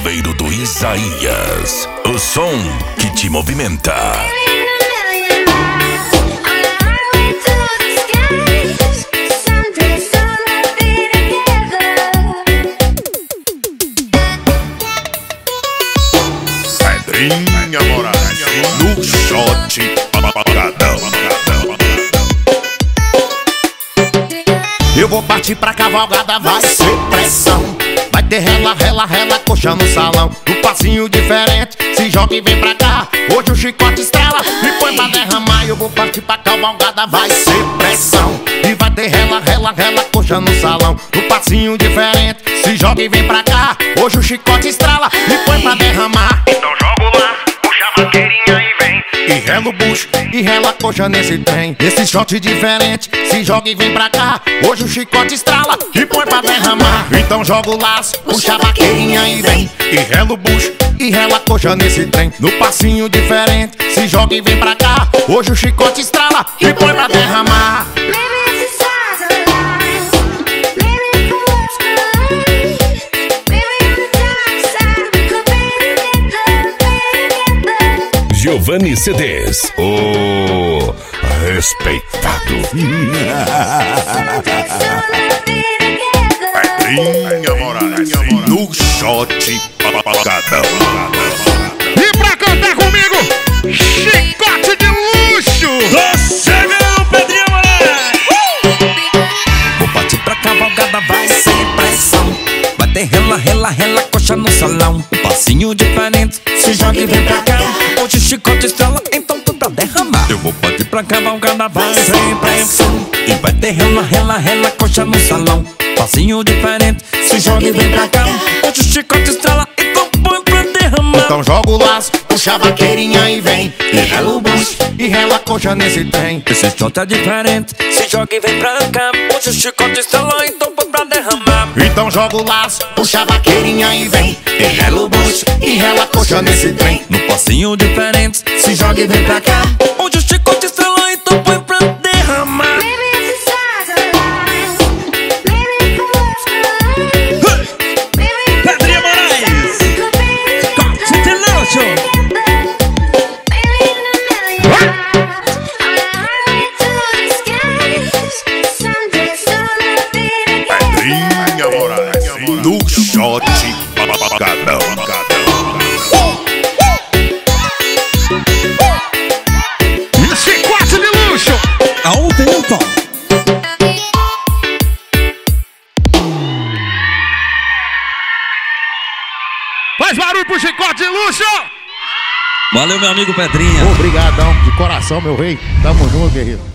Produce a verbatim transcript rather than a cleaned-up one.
chaveiro do Isaías. O som que te movimenta. Pedrinha Moraes, no shot, pagadão. Eu vou partir pra cavalgada, vai ser pressão. Vai ter rela, rela, rela, coxa no salão. Um passinho diferente, se joga e vem pra cá. Hoje o chicote estrela e põe pra derramar. Eu vou partir pra cavalgada, vai ser pressão. E vai ter rela, rela, rela, coxa no salão. Um passinho diferente, se joga e vem pra cá. Hoje o chicote estrela e põe pra derramar. Então jogo lá, puxa a vaqueirinha e vem. E rela o bucho, e rela coxa nesse trem. Esse shot diferente, se joga e vem pra cá. Hoje o chicote estrala e põe pra derramar. Então joga o laço, puxa a vaqueirinha e vem. E rela o bucho, e rela coxa nesse trem. No passinho diferente, se joga e vem pra cá. Hoje o chicote estrala e põe pra derramar. Giovanni C Ds, o respeitado. Pedrinha Moraes, no shot, pagadão. E pra cantar comigo, chicote de luxo. Tô chegando, Pedrinha Moraes. uh! Vou partir pra cavalgada, vai sem pressão. Vai ter rela, rela, rela, coxa no salão. Um passinho diferente, se joga e vem pra cá. Hoje o chicote estrela, então tu pra derramar. Eu vou partir pra cavalgada, vai sem pressão. E vai ter rela, rela, rela, coxa no salão. Passinho diferente, se joga e vem pra cá. Hoje o chicote estrela, então põe pra derramar. Então joga o laço, puxa a vaqueirinha e vem. E rela o bucho, e rela a coxa nesse trem. Esse shot é diferente, se joga e vem pra cá. Hoje o chicote estrela, então põe pra derramar. Então joga o laço, puxa a vaqueirinha e vem. E rela o bucho, e rela a coxa nesse trem. No passinho diferente, se joga e vem pra cá. Hoje o chicote estrela, então põe pra derramar. Pedrinha Moraes, chicote de luxo. Pedrinha Moraes, no shot, pagadão. E chicote de luxo. Aumenta. Faz barulho pro chicote de luxo. Valeu, meu amigo Pedrinha. Obrigadão, de coração, meu rei. Tamo junto, guerreiro.